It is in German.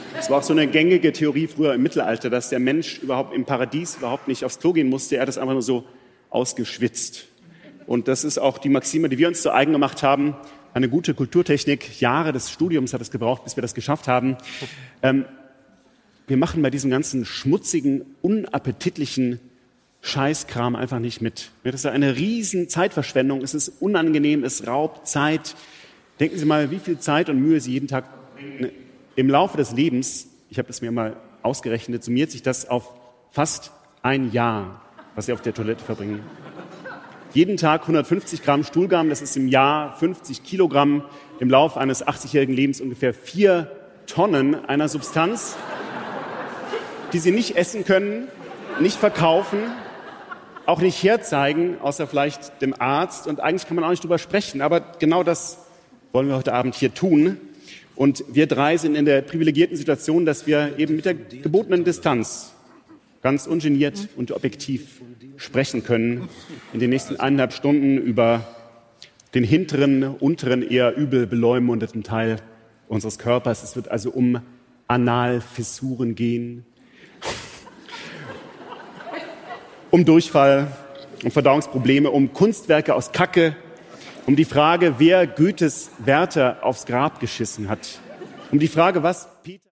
Es war auch so eine gängige Theorie früher im Mittelalter, dass der Mensch überhaupt im Paradies überhaupt nicht aufs Klo gehen musste. Er hat es einfach nur so ausgeschwitzt. Und das ist auch die Maxime, die wir uns zu eigen gemacht haben. Eine gute Kulturtechnik. Jahre des Studiums hat es gebraucht, bis wir das geschafft haben. Wir machen bei diesem ganzen schmutzigen, unappetitlichen Scheißkram einfach nicht mit. Das ist eine riesen Zeitverschwendung. Es ist unangenehm, es raubt Zeit. Denken Sie mal, wie viel Zeit und Mühe Sie jeden Tag verbringen. Im Laufe des Lebens, ich habe das mir mal ausgerechnet, summiert sich das auf fast ein Jahr, was Sie auf der Toilette verbringen. Jeden Tag 150 Gramm Stuhlgang, das ist im Jahr 50 Kilogramm, im Laufe eines 80-jährigen Lebens ungefähr 4 Tonnen einer Substanz, die Sie nicht essen können, nicht verkaufen, auch nicht herzeigen, außer vielleicht dem Arzt. Und eigentlich kann man auch nicht drüber sprechen, aber genau das wollen wir heute Abend hier tun. Und wir drei sind in der privilegierten Situation, dass wir eben mit der gebotenen Distanz ganz ungeniert und objektiv sprechen können in den nächsten 1,5 Stunden über den hinteren, unteren, eher übel beleumundeten Teil unseres Körpers. Es wird also um Analfissuren gehen, um Durchfall, um Verdauungsprobleme, um Kunstwerke aus Kacke, um die Frage, wer Goethes Werther aufs Grab geschissen hat, um die Frage, was Peter